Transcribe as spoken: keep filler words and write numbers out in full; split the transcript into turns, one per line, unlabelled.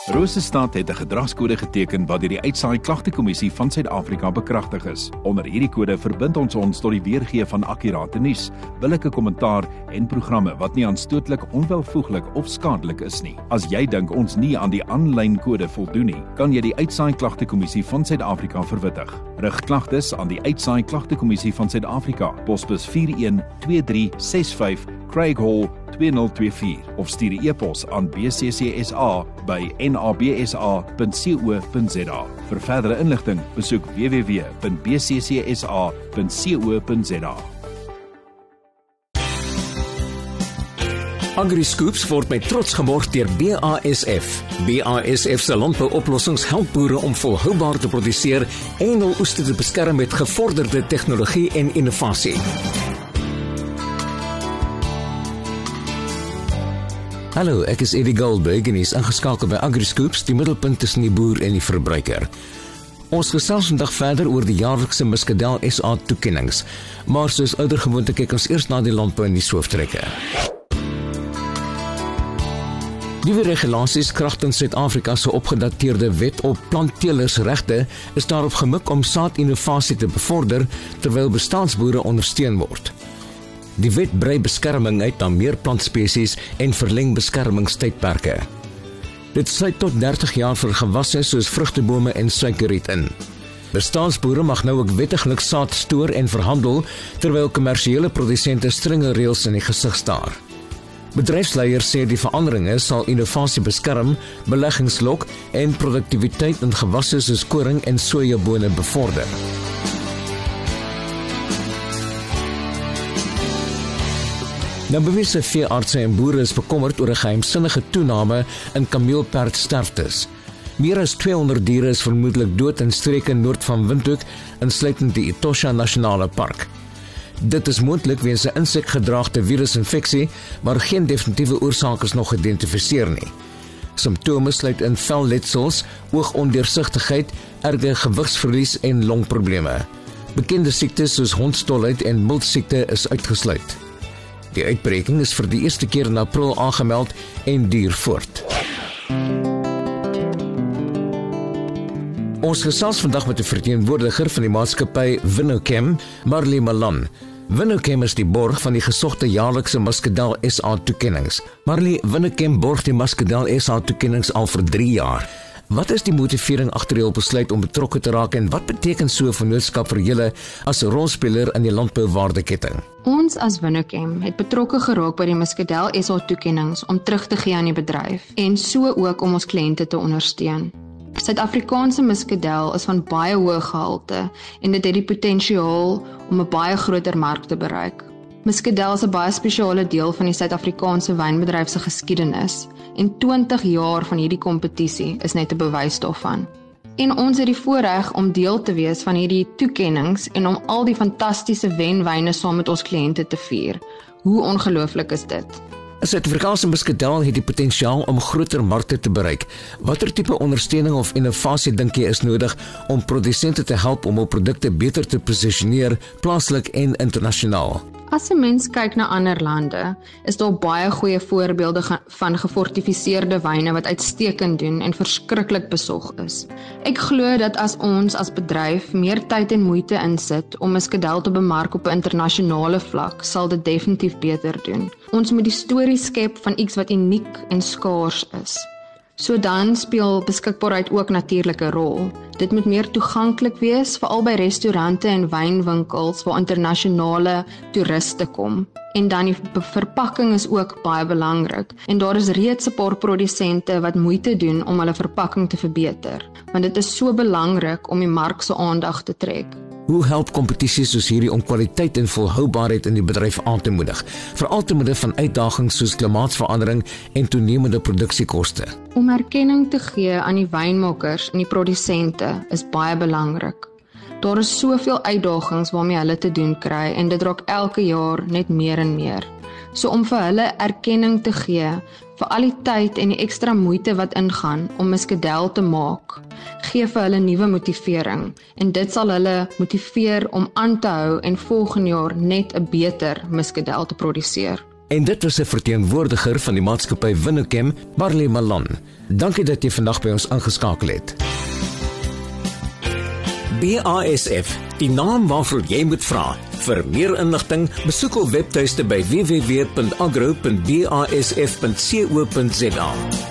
Rosestad het 'n gedragskode geteken wat deur die Uitsaai Klagtekommissie van Suid-Afrika bekragtig is. Onder hierdie kode verbind ons ons tot die weergee van akkurate nuus, billike kommentaar en programme wat nie aanstootlik, onwelvoeglik of skadelik is nie. As jy dink ons nie aan die aanlyn kode voldoen nie, kan jy die Uitsaai Klagtekommissie van Suid-Afrika verwittig. Rig klagtes aan die Uitsaai Klagtekommissie van Suid-Afrika, posbus vier een twee drie ses vyf, Craig Hall twee nul twee vier of stuur 'n e-pos aan b c c s a by n a b s a punt co punt z a. Vir verdere inligting, besoek w w w punt b c c s a punt co punt z a.
AgriScoops word met trots geborg deur B A S F. B A S F se landbouoplossings help boere om volhoubaar te produseer en hul oeste te beskerm met gevorderde tegnologie en innovasie. Hallo, ek is Eddie Goldberg en is ingeskakel by AgriScoops, die middelpunt tussen die boer en die verbruiker. Ons gesels vandag verder oor die jaarlikse Muscadel S A toekennings, maar soos ouer gewoonte kyk ons eers na die landbou en die sooftrekke. Nuwe regulasies kragtens Suid-Afrika se opgedateerde wet op plantteelersregte is daarop gemik om saadinnovasie te bevorder terwyl bestaansboere ondersteun word. Die wet brei beskerming uit na meer plantspesies en verleng beskermingstydperke. Dit sluit tot dertig jaar vir gewasse soos vrugtebome en suikerriet in. Bestaansboere mag nou ook wettiglik saad stoor en verhandel, terwyl kommersiële produsente strenge reëls in die gesig staar. Bedryfsleiers sê die veranderinge sal innovasie beskerm, beleggings lok en produktiwiteit in gewasse soos koring en sojabone bevorder. Nou bewese veeartse en boere is bekommerd oor 'n geheimsinnige toename in kameelperdsterftes. Meer as tweehonderd diere is vermoedelik dood in streke noord van Windhoek, insluitend die Etosha Nasionale Park. Dit is moontlik weens 'n insekgedraagde virusinfeksie, maar geen definitiewe oorsaak is nog geïdentifiseer nie. Simptome sluit in velletsels, oogondeursigtigheid, erge gewigsverlies en longprobleme. Bekende siektes soos hondstolheid en miltsiekte is uitgesluit. Die uitbreking is vir die eerste keer in April aangemeld en duur voort. Ons gesels vandag met 'n verteenwoordiger van die maatskappy Winnochem, Marley Malan. Winnochem is die borg van die gesogte jaarlikse Muscadel S A toekennings. Marley, Winnochem borg die Muscadel S A toekennings al vir drie jaar. Wat is die motivering agter jul besluit om betrokke te raak en wat beteken so 'n vennootskap vir julle as 'n rolspeler in die landbouwaardeketting?
Ons as Winnochem het betrokke geraak by die Muscadel S A toekennings om terug te gee aan die bedryf en so ook om ons kliënte te ondersteun. Suid-Afrikaanse Muscadel is van baie hoë gehalte en dit het die potensiaal om 'n baie groter mark te bereik. Muscadel is 'n baie spesiale deel van die Suid-Afrikaanse wynbedryf se geskiedenis en twintig jaar van hierdie kompetisie is net 'n bewys daarvan. En ons het die voorreg om deel te wees van hierdie toekennings en om al die fantastiese wenwyne saam met ons kliënte te vier. Hoe ongelooflik is dit?
Suid-Afrikaanse Muscadel het die potensiaal om groter markte te bereik. Watter tipe ondersteuning of innovasie dink jy is nodig om produsente te help om hul produkte beter te posisioneer, plaaslik en internasionaal?
As 'n mens kyk na ander lande, is daar baie goeie voorbeelde van gefortifiseerde wyne wat uitstekend doen en verskriklik besog is. Ek glo dat as ons as bedryf meer tyd en moeite insit om Muscadel te bemark op 'n internasionale vlak, sal dit definitief beter doen. Ons moet die storie skep van iets wat uniek en skaars is. So dan speel beskikbaarheid ook natuurlik 'n rol. Dit moet meer toeganklik wees, veral by restaurante en wynwinkels waar internasionale toeriste kom. En dan die verpakking is ook baie belangrik. En daar is reeds 'n paar produsente wat moeite doen om hulle verpakking te verbeter, want dit is so belangrik om die mark se aandag te trek.
Hoe help kompetisies soos hierdie om kwaliteit en volhoubaarheid in die bedryf aan te moedig, veral te midde van uitdagings soos klimaatsverandering en toenemende produksiekoste?
Om erkenning te gee aan die wynmakers en die produsente is baie belangrik. Daar is soveel uitdagings waarmee hulle te doen kry en dit raak elke jaar net meer en meer. So om vir hulle erkenning te gee vir al die tyd en die ekstra moeite wat ingaan om Muscadel te maak, gee vir hulle nuwe motivering en dit sal hulle motiveer om aan te hou en volgende jaar net 'n beter Muscadel te produseer.
En dit was 'n verteenwoordiger van die maatskappy Winnechem, Barley Malan. Dankie dat jy vandag by ons aangeskakel het. B A S F, die naam waarvoor jy moet vra. Vir meer inligting, besoek ons webtuiste by w w w punt agro punt b a s f punt co punt za.